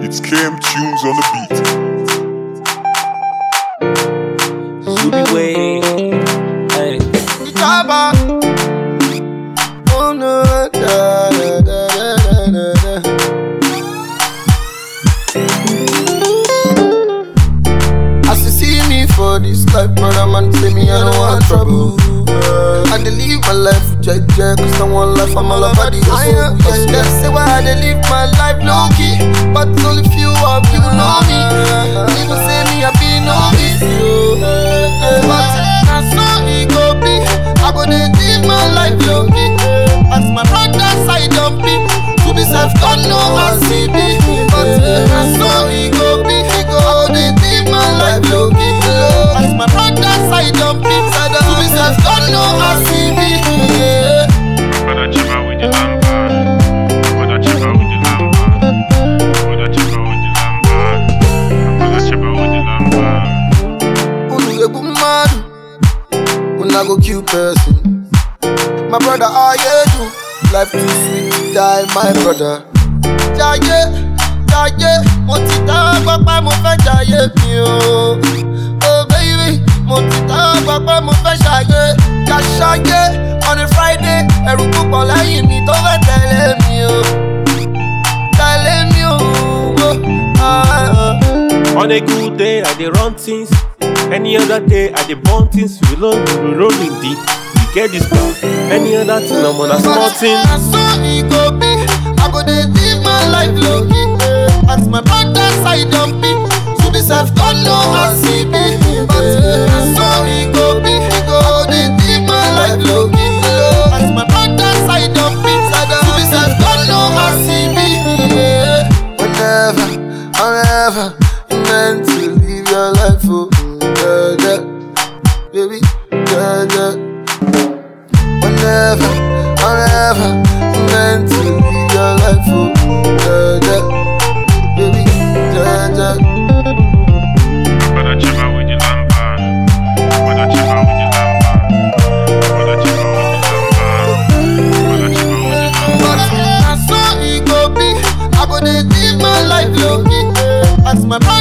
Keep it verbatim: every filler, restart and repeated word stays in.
It's Cam Tunes on the beat. Zuby way. Hey. Jabba. Oh no, da da da da da da. As you see me for this life, brother man, say me I don't want trouble. I dey live my life jet jet, cause I want life, I'm all about the hustle. Yes, them say why I dey live my life low key, but only few of you know me. People say me I be novice, but na so it go be. I go dey live my life low key, as my brother side of me. To be self don't know how see me, but na so it go be. I go dey live my life low key, as my brother side of me. To be self don't know how see me. Brother chill out with the lamba. Brother chill out with the lamba. Brother chill out with the lamba. Brother chill out with the lamba. Unu go go mad, una go kill person. My brother, how you do? Life too sweet to die, my brother. Jaye, jaye, mo ti ta papa mo fẹ́ jaye mi o. Oh baby, mo ti ta papa mo fẹ́ ṣayé, ká ṣayé. On a Friday, ẹ̀rù púpọ̀ lẹ́yìn mi tó fẹ́ tẹ̀lé mi o. Tẹ̀lé mi o. Oh, ah. On a good day, I dey run things. Any other day, I dey burn things. We roll, we rolling deep. We get this stuff. Any other thing, I'm on a small thing. Na so it go be. I go dey live my life low key, as my brother side of me. To be self don't know how see me, but na so it go be. I go dey live my life low key, as my brother side of me. To be self don't know how see me. Whenever, whenever you meant to live your life, oh yeah, yeah, baby, yeah, yeah. Whenever, whenever you meant to live your life, oh yeah, yeah, baby, yeah, yeah. Brother chill out with the lamba. Brother chill out with the lamba. Brother chill out with the lamba. Brother chill out with the lamba. But na so it go be. I go dey live my life low key, as my brother